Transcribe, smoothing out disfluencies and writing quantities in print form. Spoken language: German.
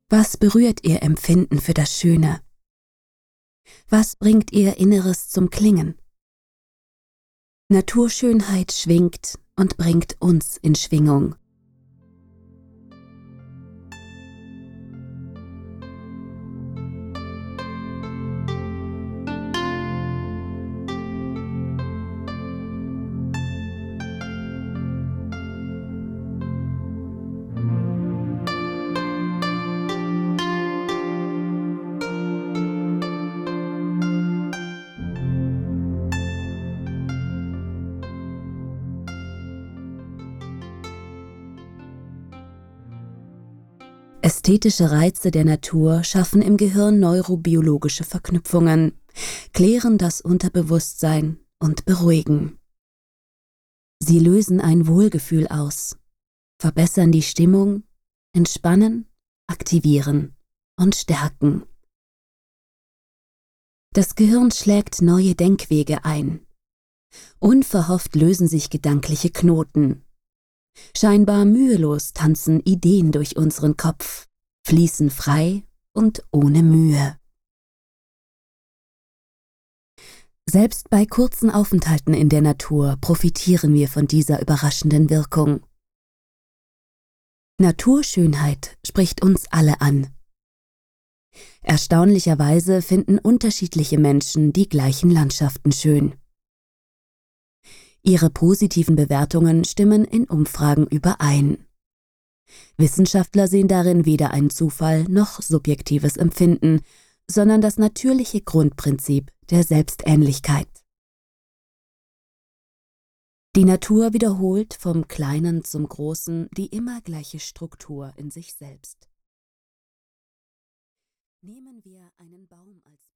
Was berührt Ihr Empfinden für das Schöne? Was bringt Ihr Inneres zum Klingen? Naturschönheit schwingt und bringt uns in Schwingung. Ästhetische Reize der Natur schaffen im Gehirn neurobiologische Verknüpfungen, klären das Unterbewusstsein und beruhigen. Sie lösen ein Wohlgefühl aus, verbessern die Stimmung, entspannen, aktivieren und stärken. Das Gehirn schlägt neue Denkwege ein. Unverhofft lösen sich gedankliche Knoten. Scheinbar mühelos tanzen Ideen durch unseren Kopf, fließen frei und ohne Mühe. Selbst bei kurzen Aufenthalten in der Natur profitieren wir von dieser überraschenden Wirkung. Naturschönheit spricht uns alle an. Erstaunlicherweise finden unterschiedliche Menschen die gleichen Landschaften schön. Ihre positiven Bewertungen stimmen in Umfragen überein. Wissenschaftler sehen darin weder einen Zufall noch subjektives Empfinden, sondern das natürliche Grundprinzip der Selbstähnlichkeit. Die Natur wiederholt vom Kleinen zum Großen die immer gleiche Struktur in sich selbst. Nehmen wir einen Baum als